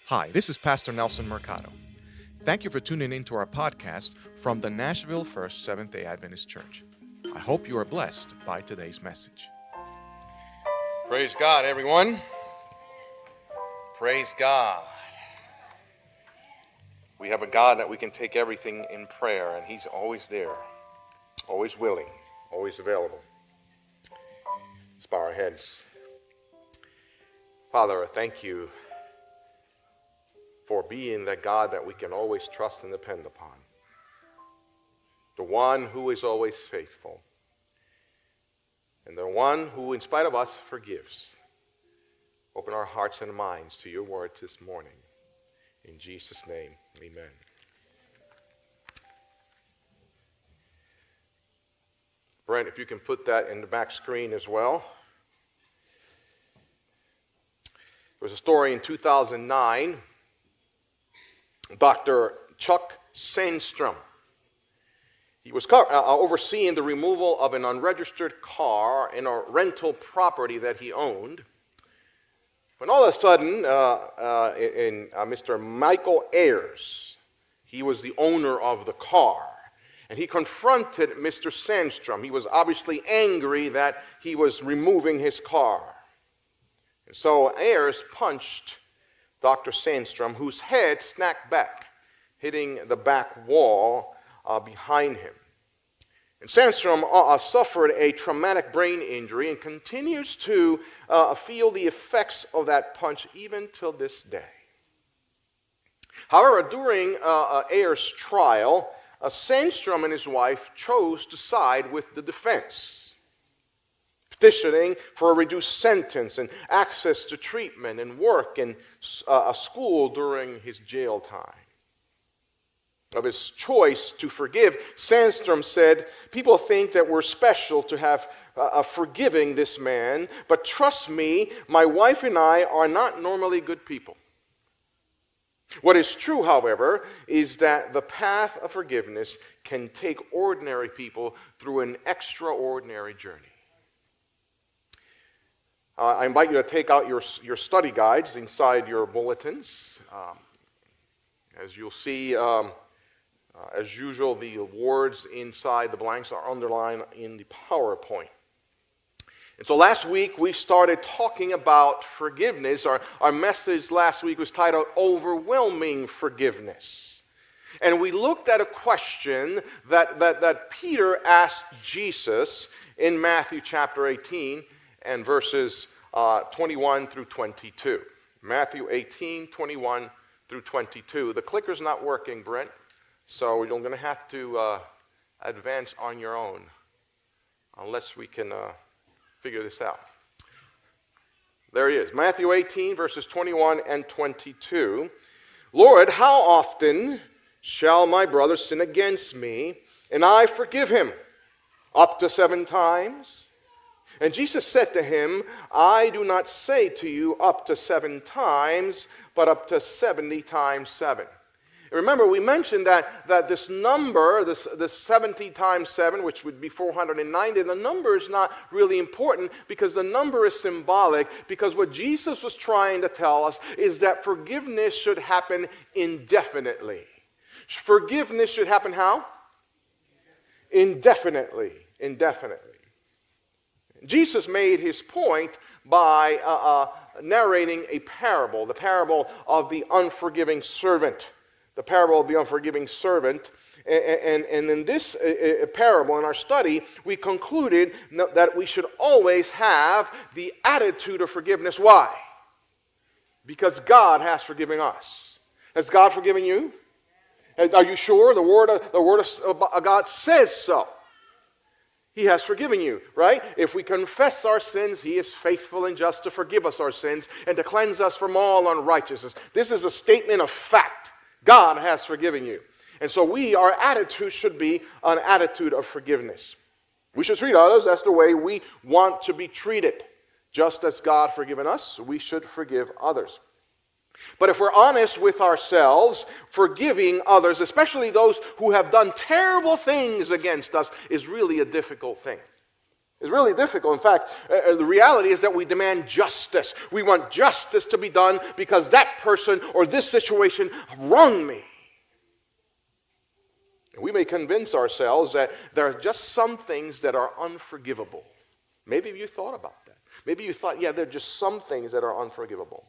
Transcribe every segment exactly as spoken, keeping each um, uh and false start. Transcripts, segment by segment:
Hi, this is Pastor Nelson Mercado. Thank you for tuning in to our podcast from the Nashville First Seventh-day Adventist Church. I hope you are blessed by today's message. Praise God, everyone. Praise God. We have a God that we can take everything in prayer, and He's always there, always willing, always available. Let's bow our heads. Father, I thank you for being the God that we can always trust and depend upon. The one who is always faithful. And the one who, in spite of us, forgives. Open our hearts and minds to your word this morning. In Jesus' name, amen. Brent, if you can put that in the back screen as well. There was a story in two thousand nine. Doctor Chuck Sandstrom. He was co- uh, overseeing the removal of an unregistered car in a rental property that he owned. When all of a sudden, uh, uh, in, uh, Mister Michael Ayers, he was the owner of the car, and he confronted Mister Sandstrom. He was obviously angry that he was removing his car. And so Ayers punched Doctor Sandstrom, whose head snapped back, hitting the back wall uh, behind him. And Sandstrom uh, suffered a traumatic brain injury and continues to uh, feel the effects of that punch even till this day. However, during uh, uh, Ayers' trial, uh, Sandstrom and his wife chose to side with the defense, petitioning for a reduced sentence and access to treatment and work and uh, a school during his jail time. Of his choice to forgive, Sandstrom said, "People think that we're special to have uh, forgiving this man, but trust me, my wife and I are not normally good people. What is true, however, is that the path of forgiveness can take ordinary people through an extraordinary journey." Uh, I invite you to take out your, your study guides inside your bulletins. Um, as you'll see, um, uh, as usual, the words inside the blanks are underlined in the PowerPoint. And so last week we started talking about forgiveness. Our, our message last week was titled Overwhelming Forgiveness. And we looked at a question that, that, that Peter asked Jesus in Matthew chapter eighteen. And verses uh, twenty-one through twenty-two. Matthew eighteen, twenty-one through twenty-two. The clicker's not working, Brent, so you're going to have to uh, advance on your own unless we can uh, figure this out. There he is. Matthew eighteen, verses twenty-one and twenty-two. "Lord, how often shall my brother sin against me, and I forgive him? Up to seven times? And Jesus said to him, I do not say to you up to seven times, but up to seventy times seven. Remember, we mentioned that, that this number, this, this seventy times seven, which would be four hundred ninety, the number is not really important because the number is symbolic, because what Jesus was trying to tell us is that forgiveness should happen indefinitely. Forgiveness should happen how? Indefinitely. Indefinitely. Jesus made his point by uh, uh, narrating a parable, the parable of the unforgiving servant. The parable of the unforgiving servant. And, and, and in this uh, parable, in our study, we concluded that we should always have the attitude of forgiveness. Why? Because God has forgiven us. Has God forgiven you? Are you sure? The word of, the word of God says so. He has forgiven you, right? If we confess our sins, He is faithful and just to forgive us our sins and to cleanse us from all unrighteousness. This is a statement of fact. God has forgiven you. And so we, our attitude should be an attitude of forgiveness. We should treat others as the way we want to be treated. Just as God forgiven us, we should forgive others. But if we're honest with ourselves, forgiving others, especially those who have done terrible things against us, is really a difficult thing. It's really difficult. In fact, uh, the reality is that we demand justice. We want justice to be done because that person or this situation wronged me. And we may convince ourselves that there are just some things that are unforgivable. Maybe you thought about that. Maybe you thought, yeah, there are just some things that are unforgivable.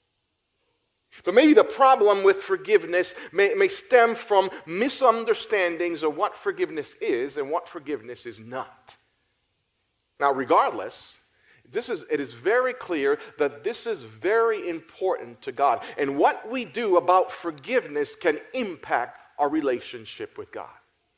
But maybe the problem with forgiveness may, may stem from misunderstandings of what forgiveness is and what forgiveness is not. Now, regardless, this is, it is very clear that this is very important to God. And what we do about forgiveness can impact our relationship with God.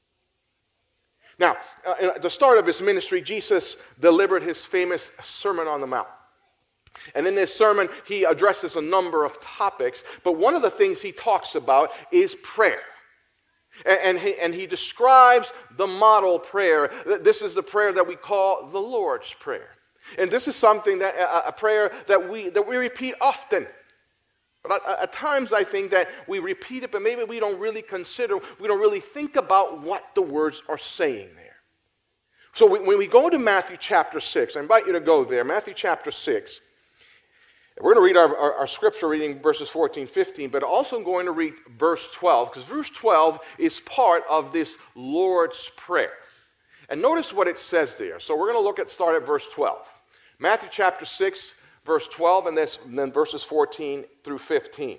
Now, uh, at the start of his ministry, Jesus delivered his famous Sermon on the Mount. And in this sermon, he addresses a number of topics, but one of the things he talks about is prayer. And, and, he, and he describes the model prayer. This is the prayer that we call the Lord's Prayer. And this is something that, a, a prayer that we, that we repeat often. But at, at times I think that we repeat it, but maybe we don't really consider, we don't really think about what the words are saying there. So when we go to Matthew chapter six, I invite you to go there, Matthew chapter six. We're going to read our, our, our scripture reading verses fourteen, fifteen, but also I'm going to read verse twelve, because verse twelve is part of this Lord's Prayer. And notice what it says there. So we're going to look at, start at verse twelve. Matthew chapter six, verse twelve, and, this, and then verses fourteen through fifteen.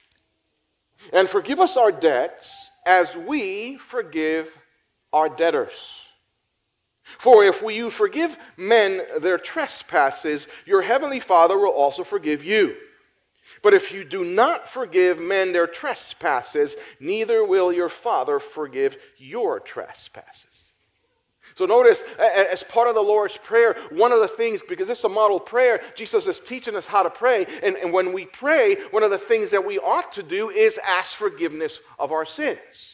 And forgive us our debts as we forgive our debtors. For if you forgive men their trespasses, your heavenly Father will also forgive you. But if you do not forgive men their trespasses, neither will your Father forgive your trespasses. So notice, as part of the Lord's Prayer, one of the things, because it's a model prayer, Jesus is teaching us how to pray. And, and when we pray, one of the things that we ought to do is ask forgiveness of our sins.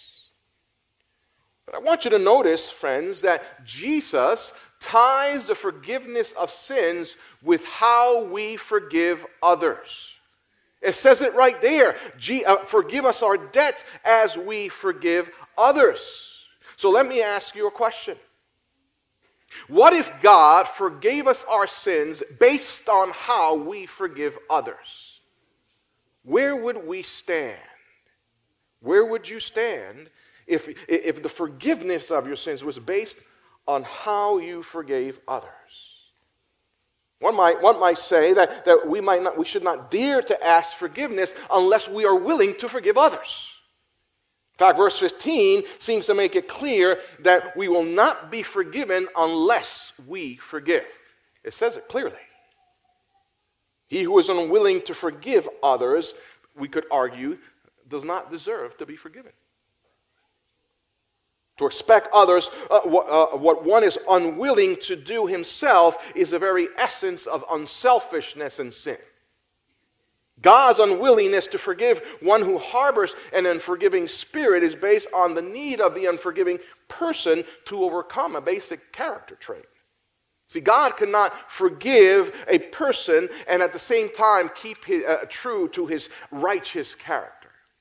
But I want you to notice, friends, that Jesus ties the forgiveness of sins with how we forgive others. It says it right there. G- uh, forgive us our debts as we forgive others. So let me ask you a question. What if God forgave us our sins based on how we forgive others? Where would we stand? Where would you stand If, if the forgiveness of your sins was based on how you forgave others? One might, one might say that, that we, might not, we should not dare to ask forgiveness unless we are willing to forgive others. In fact, verse fifteen seems to make it clear that we will not be forgiven unless we forgive. It says it clearly. He who is unwilling to forgive others, we could argue, does not deserve to be forgiven. To expect others, uh, what, uh, what one is unwilling to do himself is the very essence of unselfishness and sin. God's unwillingness to forgive one who harbors an unforgiving spirit is based on the need of the unforgiving person to overcome a basic character trait. See, God cannot forgive a person and at the same time keep his, uh, true to his righteous character.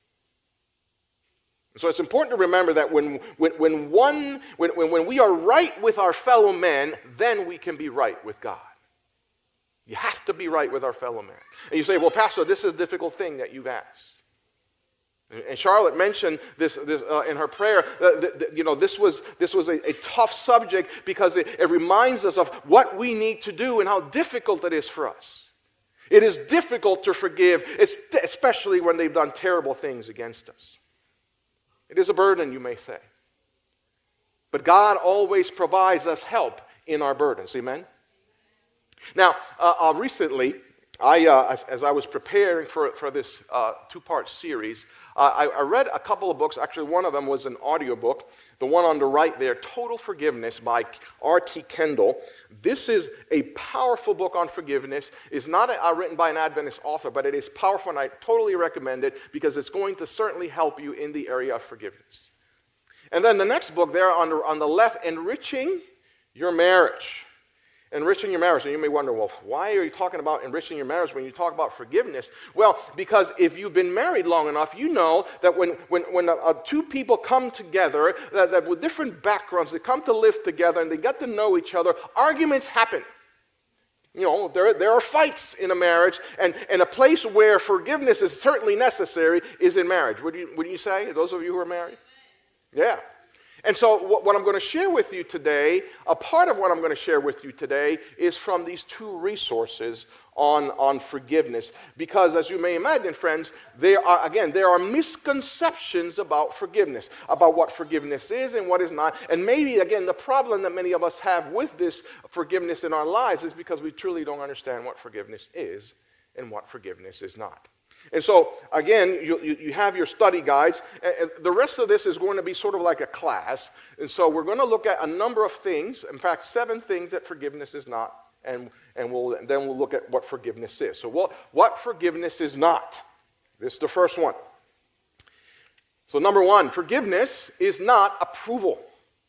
So it's important to remember that when, when, when, one, when, when we are right with our fellow men, then we can be right with God. You have to be right with our fellow men. And you say, well, Pastor, this is a difficult thing that you've asked. And Charlotte mentioned this, this uh, in her prayer. Uh, th- th- you know, this was, this was a, a tough subject because it, it reminds us of what we need to do and how difficult it is for us. It is difficult to forgive, especially when they've done terrible things against us. It is a burden, you may say. But God always provides us help in our burdens. Amen? Now, uh, uh, recently, I, uh, as, as I was preparing for, for this uh, two-part series, uh, I, I read a couple of books. Actually, one of them was an audiobook. The one on the right there, Total Forgiveness by R T Kendall. This is a powerful book on forgiveness. It's not a, uh, written by an Adventist author, but it is powerful, and I totally recommend it because it's going to certainly help you in the area of forgiveness. And then the next book there on the, on the left, Enriching Your Marriage. Enriching your marriage. And you may wonder, well, why are you talking about enriching your marriage when you talk about forgiveness? Well, because if you've been married long enough, you know that when, when, when uh, uh, two people come together that, that with different backgrounds, they come to live together and they get to know each other, arguments happen. You know, there, there are fights in a marriage, and, and a place where forgiveness is certainly necessary is in marriage. Would you, would you say, those of you who are married? Yeah. And so what, what I'm going to share with you today, a part of what I'm going to share with you today is from these two resources on, on forgiveness. Because as you may imagine, friends, there are, again, there are misconceptions about forgiveness, about what forgiveness is and what is not. And maybe, again, the problem that many of us have with this forgiveness in our lives is because we truly don't understand what forgiveness is and what forgiveness is not. And so, again, you, you, you have your study guides. And the rest of this is going to be sort of like a class. And so we're going to look at a number of things, in fact, seven things that forgiveness is not. And, and, we'll, and then we'll look at what forgiveness is. So what, what forgiveness is not? This is the first one. So number one, forgiveness is not approval.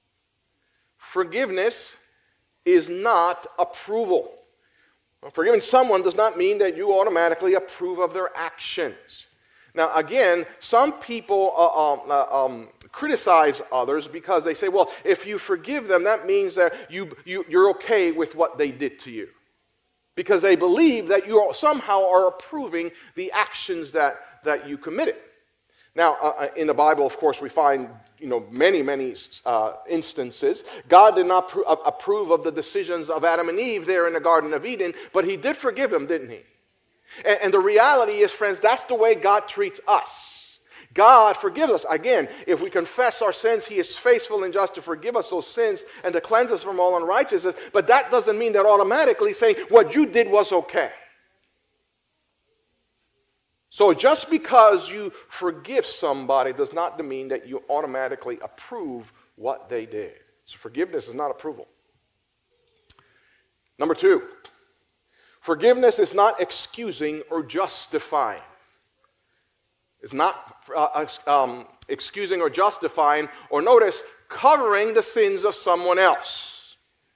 Forgiveness is not approval. Well, forgiving someone does not mean that you automatically approve of their actions. Now, again, some people uh, um, uh, um, criticize others because they say, well, if you forgive them, that means that you, you, you're okay with what they did to you. Because they believe that you somehow are approving the actions that, that you committed. Now, uh, in the Bible, of course, we find you know, many, many uh, instances. God did not pr- approve of the decisions of Adam and Eve there in the Garden of Eden, but he did forgive them, didn't he? And, and the reality is, friends, that's the way God treats us. God forgives us. Again, if we confess our sins, he is faithful and just to forgive us those sins and to cleanse us from all unrighteousness. But that doesn't mean that automatically saying what you did was okay. So just because you forgive somebody does not mean that you automatically approve what they did. So forgiveness is not approval. Number two, forgiveness is not excusing or justifying. It's not uh, um, excusing or justifying, or notice, covering the sins of someone else.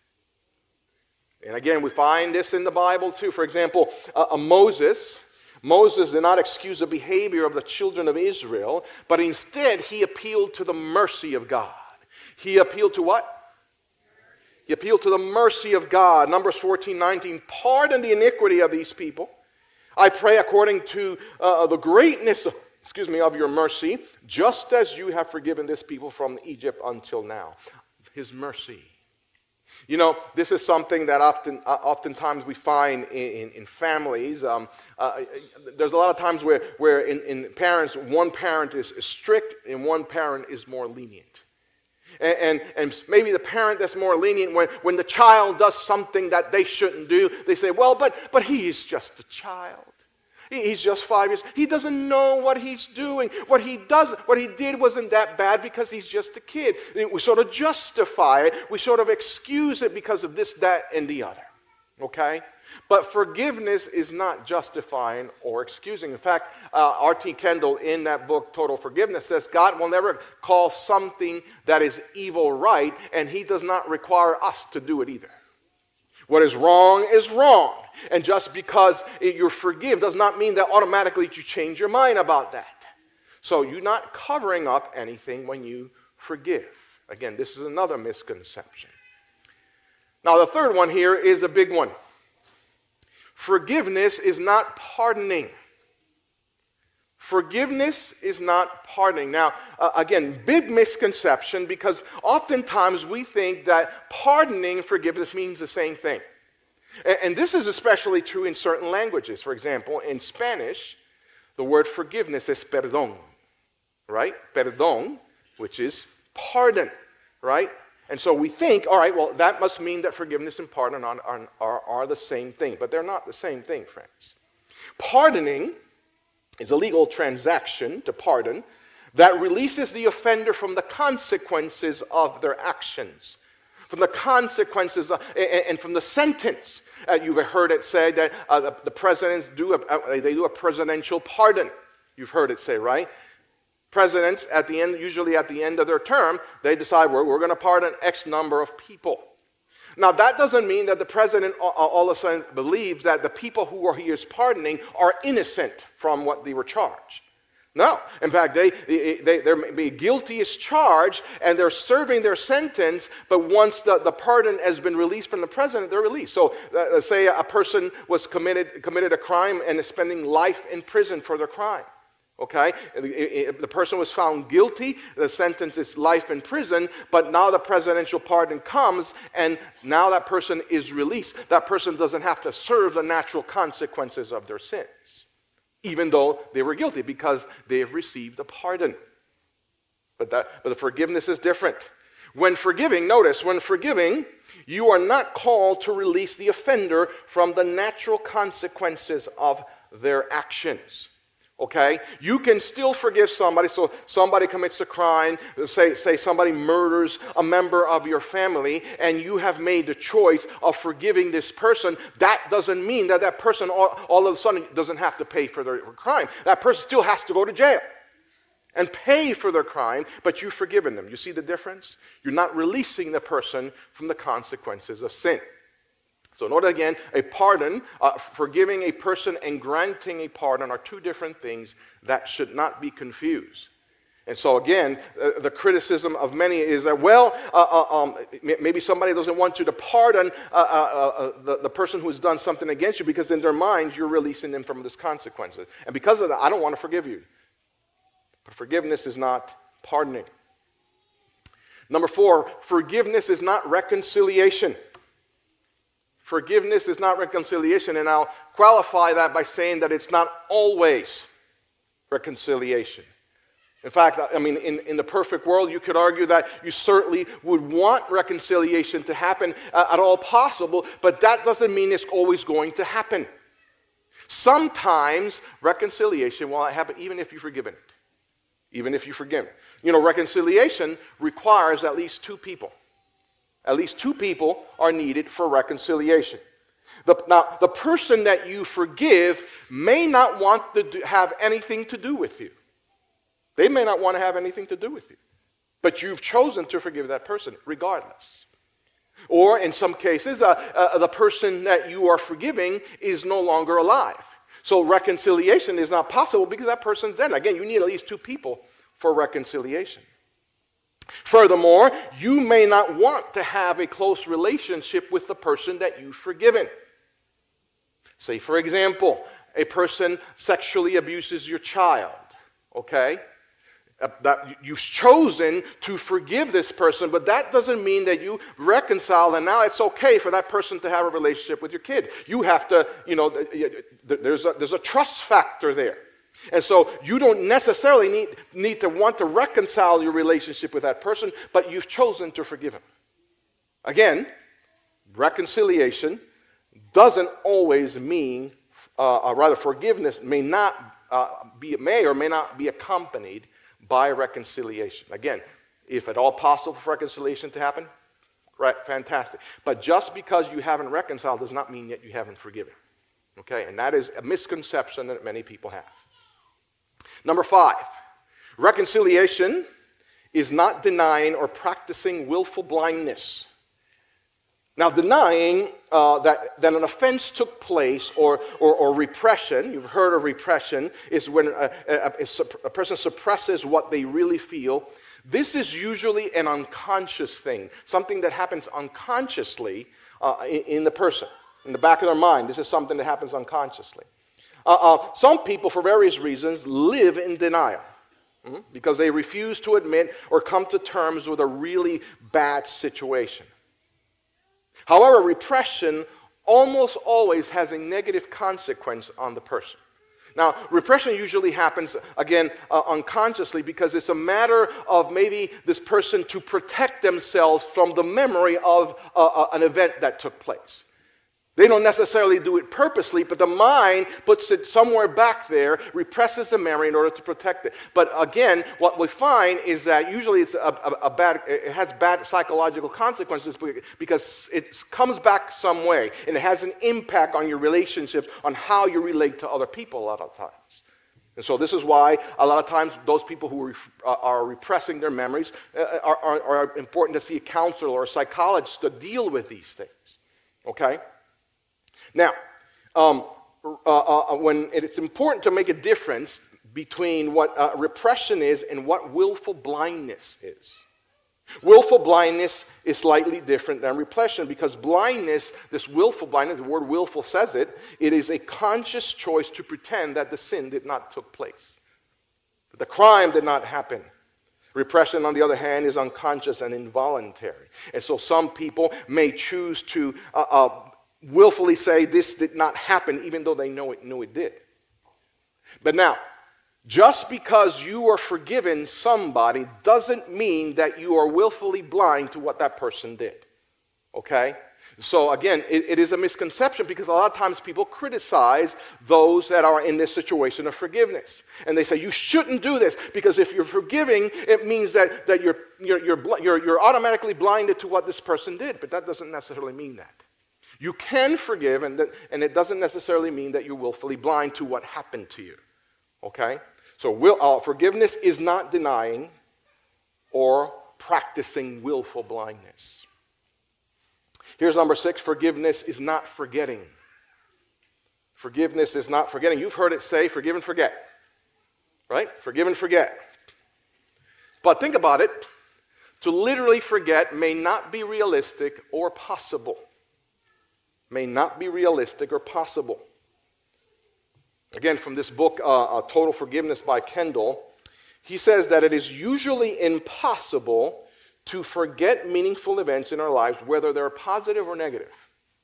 And again, we find this in the Bible too. For example, uh, uh, Moses... Moses did not excuse the behavior of the children of Israel, but instead he appealed to the mercy of God. He appealed to what? He appealed to the mercy of God. Numbers fourteen nineteen, pardon the iniquity of these people. I pray according to uh, the greatness, of, excuse me, of your mercy, just as you have forgiven this people from Egypt until now. His mercy. You know, this is something that often, uh, oftentimes we find in, in, in families. Um, uh, there's a lot of times where, where in, in parents, one parent is strict and one parent is more lenient. And, and, and maybe the parent that's more lenient, when, when the child does something that they shouldn't do, they say, well, but, but he is just a child. He's just five years. He doesn't know what he's doing. What he does, what he did wasn't that bad because he's just a kid. We sort of justify it. We sort of excuse it because of this, that, and the other. Okay? But forgiveness is not justifying or excusing. In fact, uh, R T Kendall in that book, Total Forgiveness, says God will never call something that is evil right, and he does not require us to do it either. What is wrong is wrong. And just because you forgive does not mean that automatically you change your mind about that. So you're not covering up anything when you forgive. Again, this is another misconception. Now, the third one here is a big one. Forgiveness is not pardoning. Forgiveness is not pardoning. Now, uh, again, big misconception, because oftentimes we think that pardoning and forgiveness means the same thing. And, and this is especially true in certain languages. For example, in Spanish, the word forgiveness is perdón, right? Perdón, which is pardon, right? And so we think, all right, well, that must mean that forgiveness and pardon are, are, are, are the same thing. But they're not the same thing, friends. Pardoning is a legal transaction, to pardon, that releases the offender from the consequences of their actions, from the consequences of, and from the sentence. Uh, you've heard it said that uh, the, the presidents do a, uh, they do a presidential pardon. You've heard it say, right? Presidents, at the end, usually at the end of their term, they decide, we're, we're going to pardon X number of people. Now, that doesn't mean that the president all of a sudden believes that the people who he is pardoning are innocent from what they were charged. No. In fact, they, they, they're guilty as charged, and they're serving their sentence, but once the, the pardon has been released from the president, they're released. So, uh, say a person was committed, committed a crime and is spending life in prison for their crime. Okay, the person was found guilty, the sentence is life in prison, but now the presidential pardon comes, and now that person is released. That person doesn't have to serve the natural consequences of their sins, even though they were guilty, because they have received a pardon. But, that, but the forgiveness is different. When forgiving, notice, when forgiving, you are not called to release the offender from the natural consequences of their actions. Okay? You can still forgive somebody. So somebody commits a crime, say, say somebody murders a member of your family, and you have made the choice of forgiving this person. That doesn't mean that that person all, all of a sudden doesn't have to pay for their crime. That person still has to go to jail and pay for their crime, but you've forgiven them. You see the difference? You're not releasing the person from the consequences of sin. So note again, a pardon, uh, forgiving a person and granting a pardon are two different things that should not be confused. And so again, uh, the criticism of many is that, well, uh, uh, um, maybe somebody doesn't want you to pardon uh, uh, uh, the, the person who's done something against you, because in their minds you're releasing them from these consequences. And because of that, I don't want to forgive you. But forgiveness is not pardoning. Number four, forgiveness is not reconciliation. Forgiveness is not reconciliation, and I'll qualify that by saying that it's not always reconciliation. In fact, I mean, in, in the perfect world, you could argue that you certainly would want reconciliation to happen uh, at all possible, but that doesn't mean it's always going to happen. Sometimes reconciliation will happen even if you've forgiven it. Even if you forgive it. You know, reconciliation requires at least two people. At least two people are needed for reconciliation. The, now, the person that you forgive may not want to do, have anything to do with you. They may not want to have anything to do with you. But you've chosen to forgive that person regardless. Or in some cases, uh, uh, the person that you are forgiving is no longer alive. So reconciliation is not possible because that person's dead. Again, you need at least two people for reconciliation. Furthermore, you may not want to have a close relationship with the person that you've forgiven. Say, for example, a person sexually abuses your child, okay? Uh, that you've chosen to forgive this person, but that doesn't mean that you reconcile and now it's okay for that person to have a relationship with your kid. You have to, you know, there's a, there's a trust factor there. And so you don't necessarily need, need to want to reconcile your relationship with that person, but you've chosen to forgive him. Again, reconciliation doesn't always mean, uh, or rather forgiveness may not uh, be, may or may not be accompanied by reconciliation. Again, if at all possible for reconciliation to happen, right, fantastic. But just because you haven't reconciled does not mean that you haven't forgiven. Okay, and that is a misconception that many people have. Number five, reconciliation is not denying or practicing willful blindness. Now, denying uh, that, that an offense took place or, or, or repression, you've heard of repression, is when a, a, a person suppresses what they really feel. This is usually an unconscious thing, something that happens unconsciously uh, in, in the person, in the back of their mind. This is something that happens unconsciously. Uh, uh, some people, for various reasons, live in denial mm-hmm, because they refuse to admit or come to terms with a really bad situation. However, repression almost always has a negative consequence on the person. Now, repression usually happens, again, uh, unconsciously because it's a matter of maybe this person to protect themselves from the memory of uh, uh, an event that took place. They don't necessarily do it purposely, but the mind puts it somewhere back there, represses the memory in order to protect it. But again, what we find is that usually it's a, a, a bad, it has bad psychological consequences because it comes back some way, and it has an impact on your relationships, on how you relate to other people a lot of times. And so this is why a lot of times those people who ref, uh, are repressing their memories uh, are, are, are important to see a counselor or a psychologist to deal with these things. Okay? Now, um, uh, uh, when it's important to make a difference between what uh, repression is and what willful blindness is. Willful blindness is slightly different than repression because blindness, this willful blindness, the word willful says it, it is a conscious choice to pretend that the sin did not take place, that the crime did not happen. Repression, on the other hand, is unconscious and involuntary. And so some people may choose to uh, uh, willfully say this did not happen even though they know it knew it did. But now, just because you are forgiven somebody doesn't mean that you are willfully blind to what that person did. Okay? So again, it, it is a misconception because a lot of times people criticize those that are in this situation of forgiveness. And they say, you shouldn't do this because if you're forgiving, it means that, that you're, you're, you're, you're, you're automatically blinded to what this person did. But that doesn't necessarily mean that. You can forgive, and, that, and it doesn't necessarily mean that you're willfully blind to what happened to you. Okay? So will, uh, forgiveness is not denying or practicing willful blindness. Here's number six. Forgiveness is not forgetting. Forgiveness is not forgetting. You've heard it say, forgive and forget. Right? Forgive and forget. But think about it. To literally forget may not be realistic or possible. May not be realistic or possible. Again, from this book, uh, uh, Total Forgiveness by Kendall, he says that it is usually impossible to forget meaningful events in our lives, whether they're positive or negative.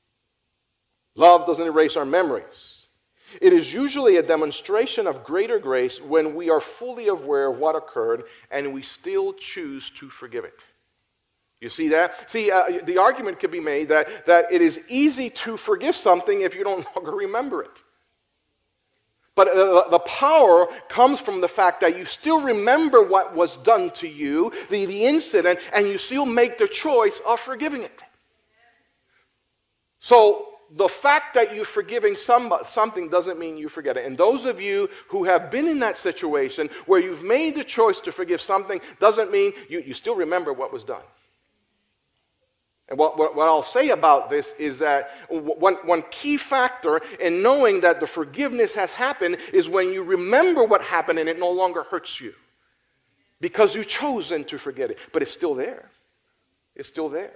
Love doesn't erase our memories. It is usually a demonstration of greater grace when we are fully aware of what occurred and we still choose to forgive it. You see that? See, uh, the argument could be made that, that it is easy to forgive something if you don't longer remember it. But uh, the power comes from the fact that you still remember what was done to you, the, the incident, and you still make the choice of forgiving it. So the fact that you're forgiving some, something doesn't mean you forget it. And those of you who have been in that situation where you've made the choice to forgive something doesn't mean you, you still remember what was done. And what, what, what I'll say about this is that one, one key factor in knowing that the forgiveness has happened is when you remember what happened and it no longer hurts you. Because you've chosen to forget it. But it's still there. It's still there.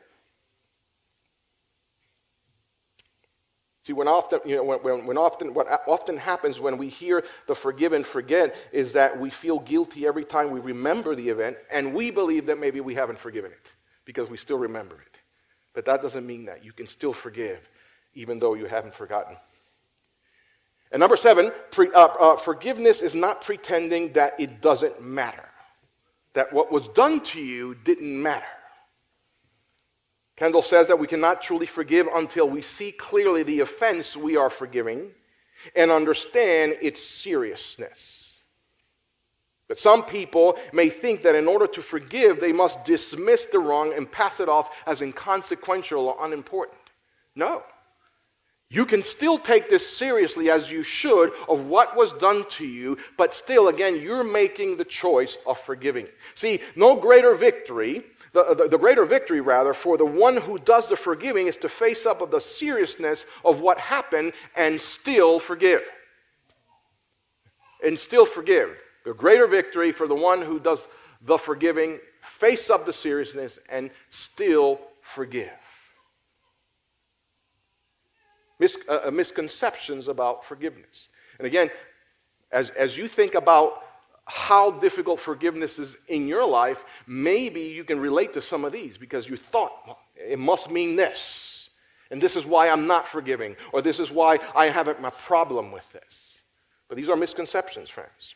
See, when often, you know, when, when, when often, what often happens when we hear the forgive and forget is that we feel guilty every time we remember the event, and we believe that maybe we haven't forgiven it because we still remember it. But that doesn't mean that. You can still forgive, even though you haven't forgotten. And number seven, pre, uh, uh, forgiveness is not pretending that it doesn't matter. That what was done to you didn't matter. Kendall says that we cannot truly forgive until we see clearly the offense we are forgiving and understand its seriousness. But some people may think that in order to forgive, they must dismiss the wrong and pass it off as inconsequential or unimportant. No. You can still take this seriously as you should of what was done to you, but still, again, you're making the choice of forgiving. See, no greater victory, the, the, the greater victory, rather, for the one who does the forgiving is to face up with the seriousness of what happened and still forgive. And still forgive. The greater victory for the one who does the forgiving, face up the seriousness, and still forgive. Mis- uh, misconceptions about forgiveness. And again, as, as you think about how difficult forgiveness is in your life, maybe you can relate to some of these because you thought, well, it must mean this. And this is why I'm not forgiving. Or this is why I have a problem with this. But these are misconceptions, friends.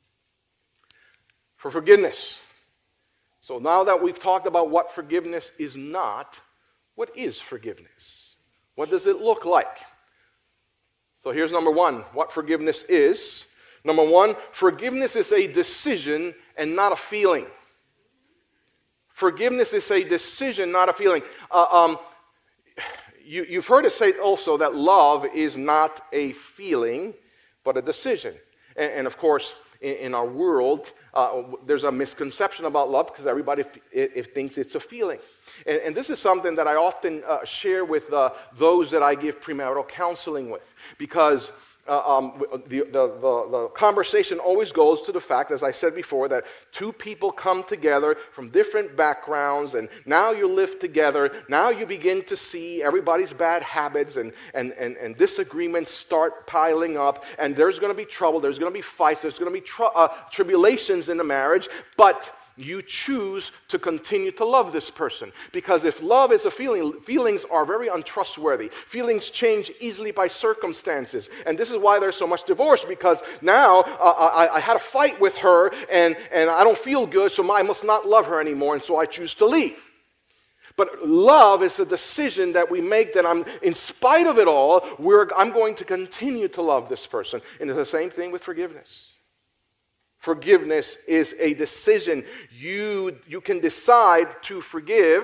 For forgiveness. So now that we've talked about what forgiveness is not, what is forgiveness? What does it look like? So here's number one, what forgiveness is. Number one, forgiveness is a decision and not a feeling. Forgiveness is a decision, not a feeling. Uh, um, you, you've heard us say also that love is not a feeling, but a decision. And, and of course, in, in our world, uh, there's a misconception about love because everybody f- it, it thinks it's a feeling. And, and this is something that I often uh, share with uh, those that I give premarital counseling with, because Uh, um, the, the, the, the conversation always goes to the fact, as I said before, that two people come together from different backgrounds, and now you live together. Now you begin to see everybody's bad habits, and, and, and, and disagreements start piling up, and there's going to be trouble, there's going to be fights, there's going to be tr- uh, tribulations in the marriage, but you choose to continue to love this person. Because if love is a feeling, feelings are very untrustworthy. Feelings change easily by circumstances. And this is why there's so much divorce, because now uh, I, I had a fight with her and, and I don't feel good, so I must not love her anymore, and so I choose to leave. But love is a decision that we make, that I'm, in spite of it all, we're, I'm going to continue to love this person. And it's the same thing with forgiveness. Forgiveness is a decision. You, you can decide to forgive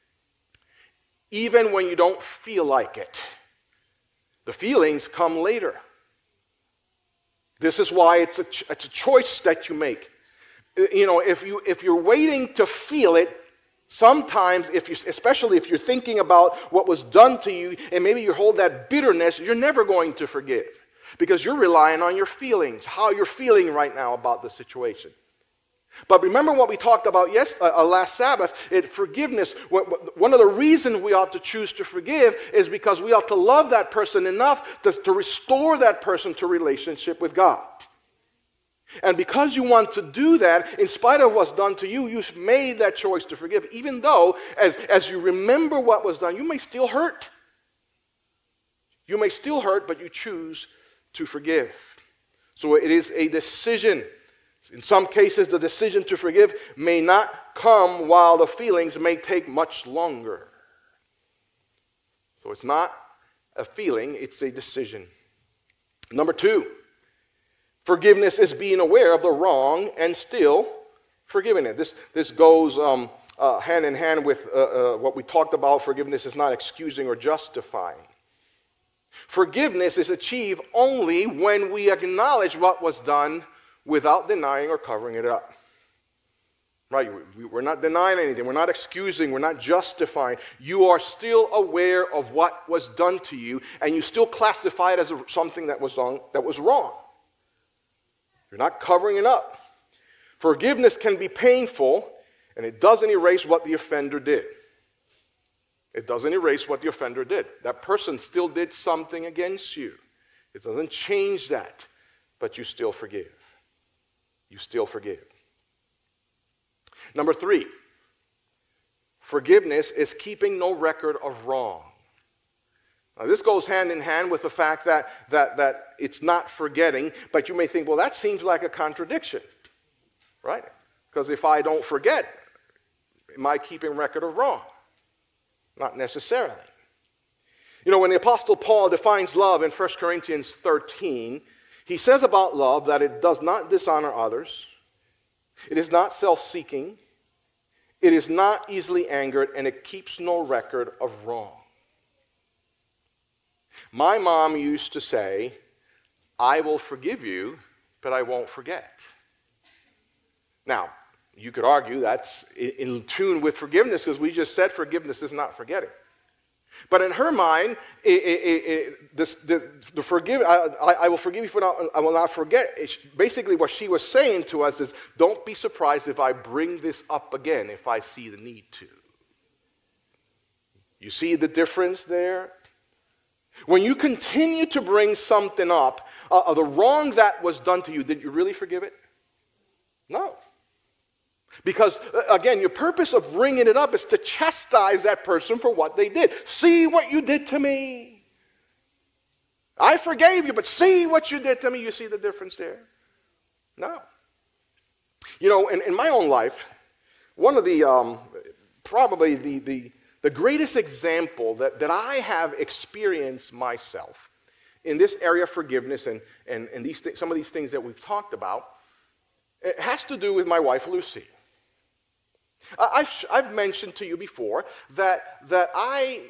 even when you don't feel like it. The feelings come later. This is why it's a, it's a choice that you make. You know, if, you, if you're waiting to feel it, sometimes, if you, especially if you're thinking about what was done to you, and maybe you hold that bitterness, you're never going to forgive. Because you're relying on your feelings, how you're feeling right now about the situation. But remember what we talked about yes, uh, last Sabbath, it, forgiveness. One of the reasons we ought to choose to forgive is because we ought to love that person enough to, to restore that person to relationship with God. And because you want to do that, in spite of what's done to you, you've made that choice to forgive. Even though, as, as you remember what was done, you may still hurt. You may still hurt, but you choose to forgive. So it is a decision. In some cases, the decision to forgive may not come while the feelings may take much longer. So it's not a feeling, it's a decision. Number two, forgiveness is being aware of the wrong and still forgiving it. This, this goes um, uh, hand in hand with uh, uh, what we talked about. Forgiveness is not excusing or justifying. Forgiveness is achieved only when we acknowledge what was done without denying or covering it up. Right? We're not denying anything. We're not excusing. We're not justifying. You are still aware of what was done to you, and you still classify it as something that was wrong, that was wrong. You're not covering it up. Forgiveness can be painful, and it doesn't erase what the offender did. It doesn't erase what the offender did. That person still did something against you. It doesn't change that, but you still forgive. You still forgive. Number three, forgiveness is keeping no record of wrong. Now, this goes hand in hand with the fact that, that, that it's not forgetting, but you may think, well, that seems like a contradiction, right? Because if I don't forget, am I keeping record of wrong? Not necessarily. You know, when the Apostle Paul defines love in First Corinthians thirteen, he says about love that it does not dishonor others, it is not self-seeking, it is not easily angered, and it keeps no record of wrong. My mom used to say, I will forgive you, but I won't forget. Now, you could argue that's in tune with forgiveness, because we just said forgiveness is not forgetting. But in her mind, it, it, it, this, the, the forgive, I, I will forgive you for not, I will not forget. It, basically, what she was saying to us is, don't be surprised if I bring this up again if I see the need to. You see the difference there? When you continue to bring something up, uh, of the wrong that was done to you, did you really forgive it? No. Because, again, your purpose of bringing it up is to chastise that person for what they did. See what you did to me. I forgave you, but see what you did to me. You see the difference there? No. You know, in, in my own life, one of the, um, probably the, the, the greatest example that, that I have experienced myself in this area of forgiveness and, and, and these th- some of these things that we've talked about, it has to do with my wife, Lucy. I've, I've mentioned to you before that, that I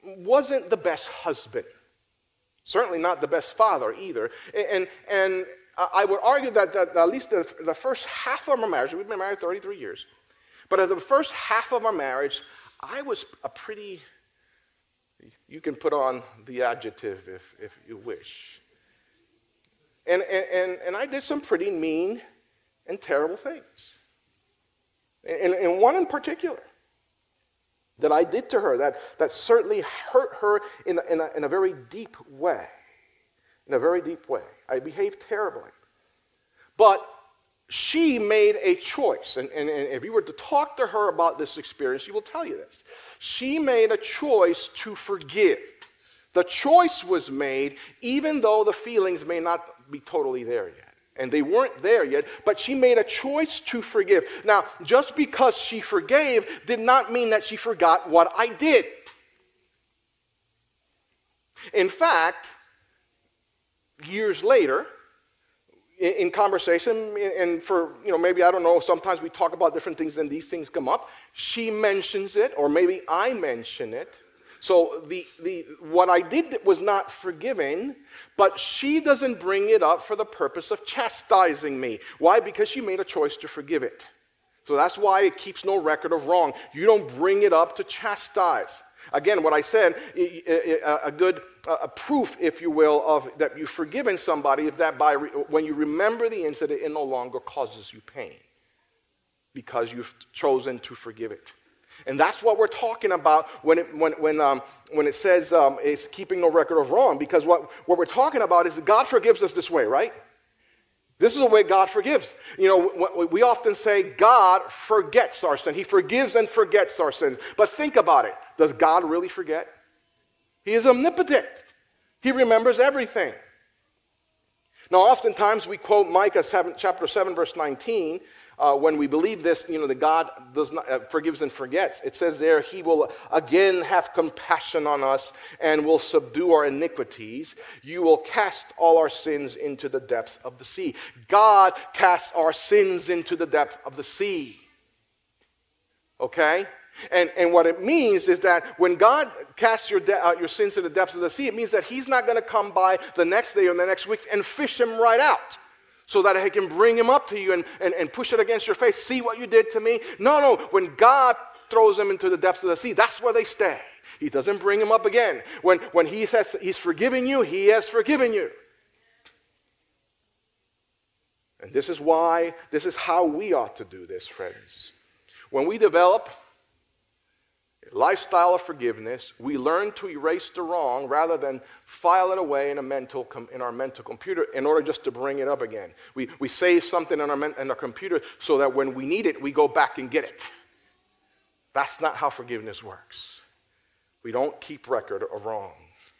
wasn't the best husband. Certainly not the best father either. And, and uh, I would argue that, that at least the, the first half of our marriage, we've been married thirty-three years, but at the first half of our marriage, I was a pretty, you can put on the adjective if, if you wish. And, and, and I did some pretty mean and terrible things. And, and one in particular that I did to her that, that certainly hurt her in a, in, a, in a very deep way. In a very deep way. I behaved terribly. But she made a choice. And, and, and if you were to talk to her about this experience, she will tell you this. She made a choice to forgive. The choice was made even though the feelings may not be totally there yet. And they weren't there yet, but she made a choice to forgive. Now, just because she forgave did not mean that she forgot what I did. In fact, years later, in, in conversation, and for, you know, maybe, I don't know, sometimes we talk about different things and these things come up, she mentions it, or maybe I mention it. So the, the, what I did was not forgiving, but she doesn't bring it up for the purpose of chastising me. Why? Because she made a choice to forgive it. So that's why it keeps no record of wrong. You don't bring it up to chastise. Again, what I said, a good a proof, if you will, of that you've forgiven somebody, if that by when you remember the incident, it no longer causes you pain because you've chosen to forgive it. And that's what we're talking about when it, when, when, um, when it says um, it's keeping no record of wrong, because what, what we're talking about is that God forgives us this way, right? This is the way God forgives. You know, we often say God forgets our sin. He forgives and forgets our sins. But think about it. Does God really forget? He is omnipotent. He remembers everything. Now, oftentimes we quote Micah seven, chapter seven, verse nineteen, Uh, when we believe this, you know, that God does not, uh, forgives and forgets. It says there, He will again have compassion on us and will subdue our iniquities. You will cast all our sins into the depths of the sea. God casts our sins into the depth of the sea. Okay? And, and what it means is that when God casts your, de- uh, your sins to the depths of the sea, it means that He's not going to come by the next day or the next week and fish them right out, so that He can bring him up to you and, and, and push it against your face. See what you did to me? No, no. When God throws them into the depths of the sea, that's where they stay. He doesn't bring them up again. When, when He says He's forgiven you, He has forgiven you. And this is why, this is how we ought to do this, friends. When we develop a lifestyle of forgiveness, we learn to erase the wrong rather than file it away in a mental com- in our mental computer in order just to bring it up again. We we save something in our men- in our computer so that when we need it, we go back and get it. That's not how forgiveness works. We don't keep record of wrong.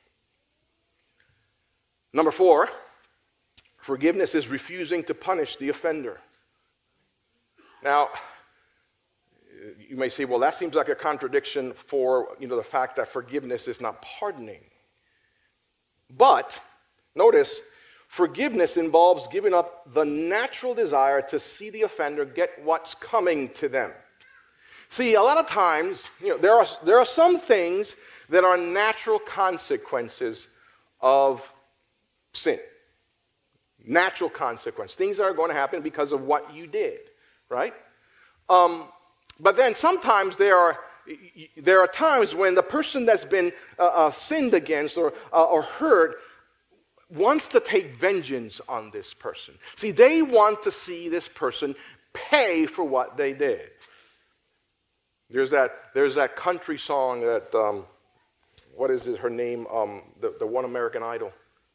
Number four, forgiveness is refusing to punish the offender. Now, you may say, well, that seems like a contradiction for, you know, the fact that forgiveness is not pardoning. But, notice, forgiveness involves giving up the natural desire to see the offender get what's coming to them. See, a lot of times, you know, there are, there are some things that are natural consequences of sin. Natural consequence. Things that are going to happen because of what you did, right? Um... But then sometimes there are, there are times when the person that's been uh, uh, sinned against or, uh, or hurt wants to take vengeance on this person. See, they want to see this person pay for what they did. There's that, there's that country song that, um, what is it, her name, um, the, the one American Idol.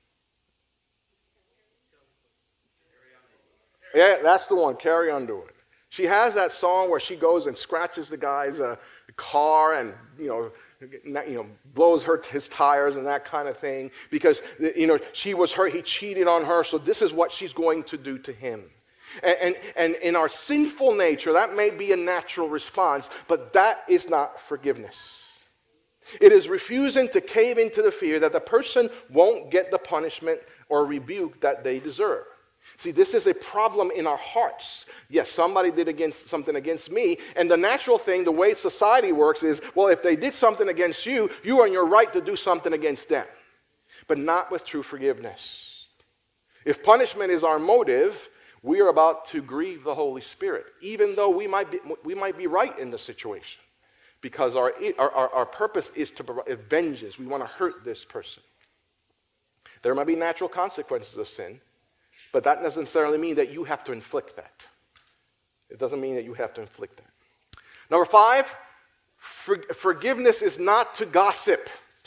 Yeah, that's the one, Carrie Underwood. She has that song where she goes and scratches the guy's uh, car and, you know, you know, blows her his tires and that kind of thing because, you know, she was hurt, he cheated on her, so this is what she's going to do to him. And, and, and in our sinful nature, that may be a natural response, but that is not forgiveness. It is refusing to cave into the fear that the person won't get the punishment or rebuke that they deserve. See, this is a problem in our hearts. Yes, somebody did against something against me, and the natural thing, the way society works is, well, if they did something against you, you are in your right to do something against them, but not with true forgiveness. If punishment is our motive, we are about to grieve the Holy Spirit, even though we might be, we might be right in the situation, because our, our, our purpose is to provide vengeance. We want to hurt this person. There might be natural consequences of sin, but that doesn't necessarily mean that you have to inflict that. It doesn't mean that you have to inflict that. Number five, for, forgiveness is not to gossip.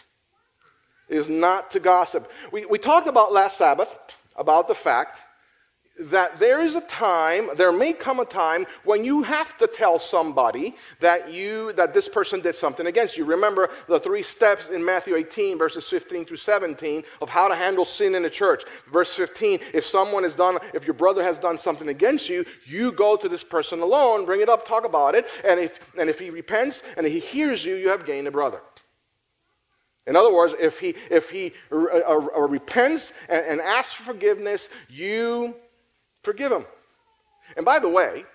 Is not to gossip. We, we talked about last Sabbath about the fact that there is a time, there may come a time when you have to tell somebody that you that this person did something against you. Remember the three steps in Matthew eighteen, verses fifteen through seventeen, of how to handle sin in the church. Verse fifteen, if someone has done, if your brother has done something against you, you go to this person alone, bring it up, talk about it, and if and if he repents and he hears you, you have gained a brother. In other words, if he if he uh, uh, repents and, and asks for forgiveness, you forgive him. And by the way,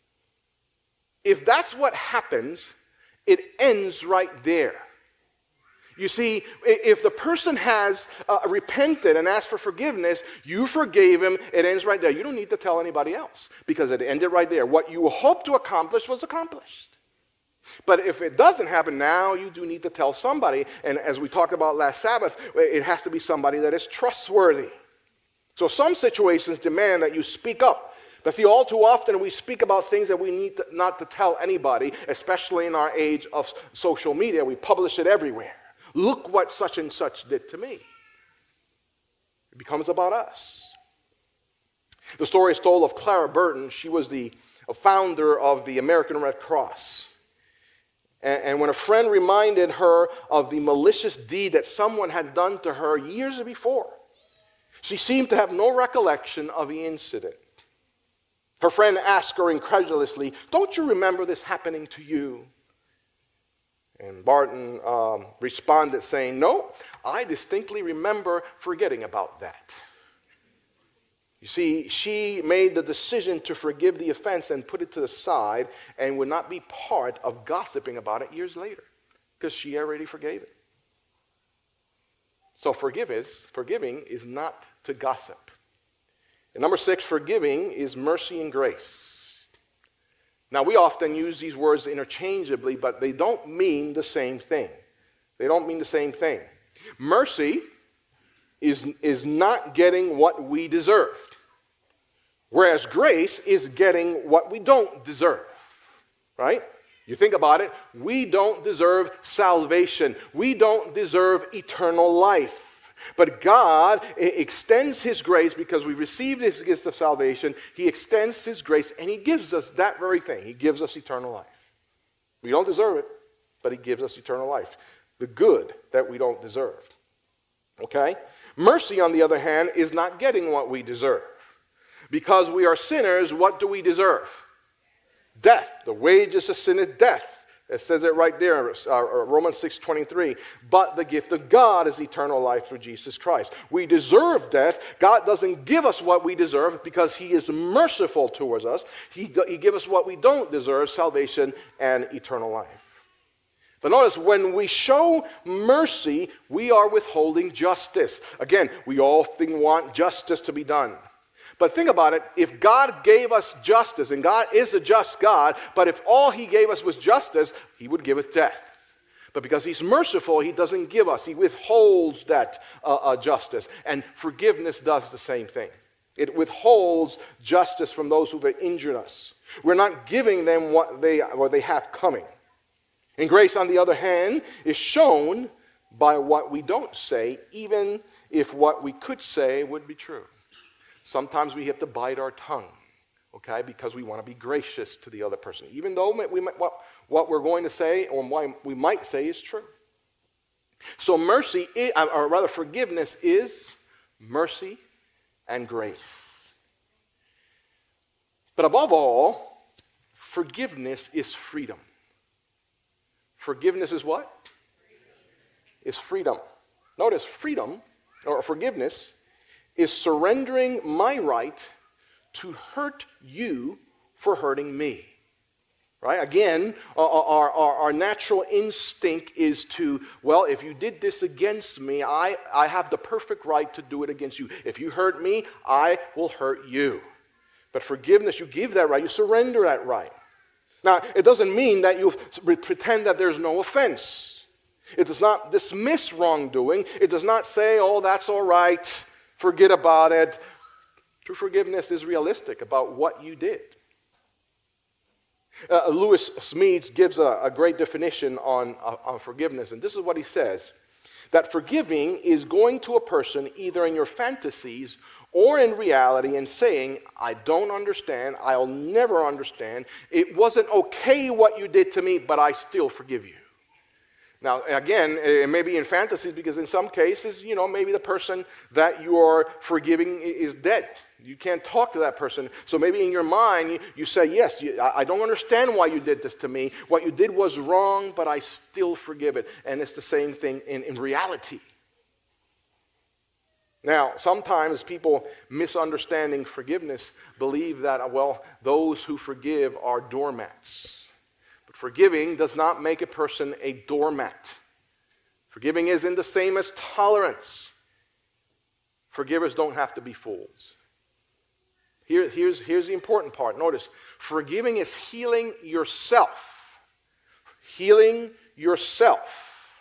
if that's what happens, it ends right there. You see, if the person has uh, repented and asked for forgiveness, you forgave him, it ends right there. You don't need to tell anybody else, because it ended right there. What you hoped to accomplish was accomplished. But if it doesn't happen, now you do need to tell somebody. And as we talked about last Sabbath, it has to be somebody that is trustworthy. So some situations demand that you speak up. But see, all too often we speak about things that we need to, not to tell anybody, especially in our age of social media. We publish it everywhere. Look what such and such did to me. It becomes about us. The story is told of Clara Burton. She was the founder of the American Red Cross. And, and when a friend reminded her of the malicious deed that someone had done to her years before, she seemed to have no recollection of the incident. Her friend asked her incredulously, "Don't you remember this happening to you?" And Barton um, responded saying, "No, I distinctly remember forgetting about that." You see, she made the decision to forgive the offense and put it to the side and would not be part of gossiping about it years later, because she already forgave it. So forgive is, forgiving is not to gossip. And number six, forgiving is mercy and grace. Now, we often use these words interchangeably, but they don't mean the same thing. They don't mean the same thing. Mercy is, is not getting what we deserve, whereas grace is getting what we don't deserve, right? You think about it, we don't deserve salvation. We don't deserve eternal life. But God extends His grace because we received His gift of salvation. He extends His grace and He gives us that very thing. He gives us eternal life. We don't deserve it, but He gives us eternal life. The good that we don't deserve. Okay? Mercy, on the other hand, is not getting what we deserve. Because we are sinners, what do we deserve? Death. The wages of sin is death. It says it right there, uh, Romans six twenty-three. But the gift of God is eternal life through Jesus Christ. We deserve death. God doesn't give us what we deserve because He is merciful towards us. He, he gives us what we don't deserve, salvation and eternal life. But notice, when we show mercy, we are withholding justice. Again, we often want justice to be done. But think about it, if God gave us justice, and God is a just God, but if all He gave us was justice, He would give us death. But because He's merciful, He doesn't give us. He withholds that uh, uh, justice. And forgiveness does the same thing. It withholds justice from those who have injured us. We're not giving them what they, what they have coming. And grace, on the other hand, is shown by what we don't say, even if what we could say would be true. Sometimes we have to bite our tongue, okay, because we want to be gracious to the other person, even though we might, what, what we're going to say or what we might say is true. So mercy, is, or rather forgiveness, is mercy and grace. But above all, forgiveness is freedom. Forgiveness is what? Is freedom. Notice, freedom, or forgiveness, is surrendering my right to hurt you for hurting me. Right? Again, our, our, our natural instinct is to, well, if you did this against me, I, I have the perfect right to do it against you. If you hurt me, I will hurt you. But forgiveness, you give that right, you surrender that right. Now, it doesn't mean that you pretend that there's no offense. It does not dismiss wrongdoing. It does not say, oh, that's all right, forget about it. True forgiveness is realistic about what you did. Uh, Lewis Smedes gives a, a great definition on, uh, on forgiveness, and this is what he says, that forgiving is going to a person either in your fantasies or in reality and saying, I don't understand, I'll never understand, it wasn't okay what you did to me, but I still forgive you. Now, again, it may be in fantasies because in some cases, you know, maybe the person that you are forgiving is dead. You can't talk to that person. So maybe in your mind, you, you say, yes, you, I, I don't understand why you did this to me. What you did was wrong, but I still forgive it. And it's the same thing in, in reality. Now, sometimes people misunderstanding forgiveness believe that, well, those who forgive are doormats. But forgiving does not make a person a doormat. Forgiving isn't the same as tolerance. Forgivers don't have to be fools. Here, here's, here's the important part. Notice, forgiving is healing yourself. Healing yourself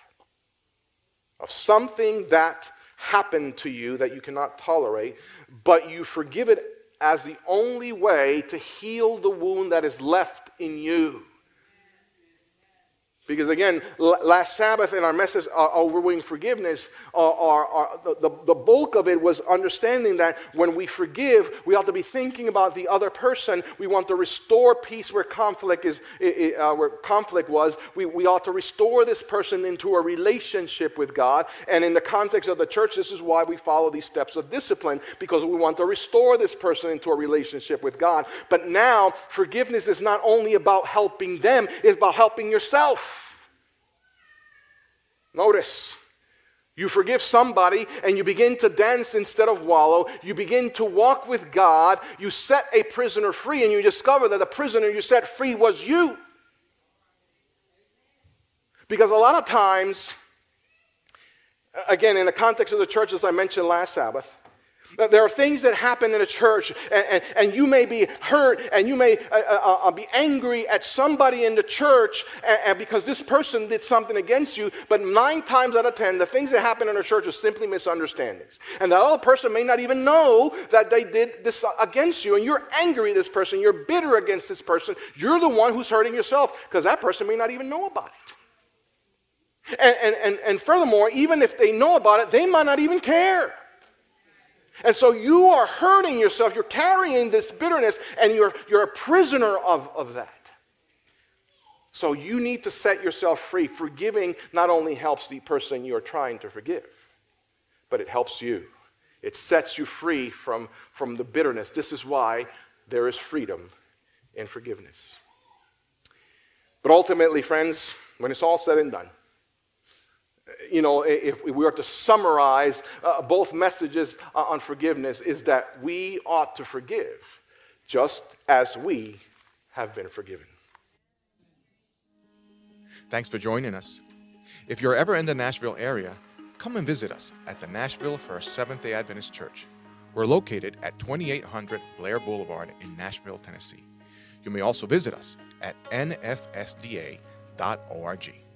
of something that happened to you that you cannot tolerate, but you forgive it as the only way to heal the wound that is left in you. Because again, last Sabbath in our message uh, overwhelming forgiveness, uh, our, our, the, the bulk of it was understanding that when we forgive, we ought to be thinking about the other person. We want to restore peace where conflict is, uh, where conflict was. We, we ought to restore this person into a relationship with God. And in the context of the church, this is why we follow these steps of discipline, because we want to restore this person into a relationship with God. But now, forgiveness is not only about helping them, it's about helping yourself. Notice, you forgive somebody and you begin to dance instead of wallow. You begin to walk with God. You set a prisoner free and you discover that the prisoner you set free was you. Because a lot of times, again, in the context of the church, as I mentioned last Sabbath, there are things that happen in a church, and, and, and you may be hurt, and you may uh, uh, uh, be angry at somebody in the church and, and because this person did something against you, but nine times out of ten, the things that happen in a church are simply misunderstandings. And that other person may not even know that they did this against you, and you're angry at this person, you're bitter against this person, you're the one who's hurting yourself, because that person may not even know about it. And, and, and, and furthermore, even if they know about it, they might not even care. And so you are hurting yourself, you're carrying this bitterness, and you're, you're a prisoner of, of that. So you need to set yourself free. Forgiving not only helps the person you are trying to forgive, but it helps you. It sets you free from, from the bitterness. This is why there is freedom in forgiveness. But ultimately, friends, when it's all said and done, you know, if we were to summarize uh, both messages uh, on forgiveness, is that we ought to forgive just as we have been forgiven. Thanks for joining us. If you're ever in the Nashville area, come and visit us at the Nashville First Seventh-day Adventist Church. We're located at twenty-eight hundred Blair Boulevard in Nashville, Tennessee. You may also visit us at N F S D A dot org.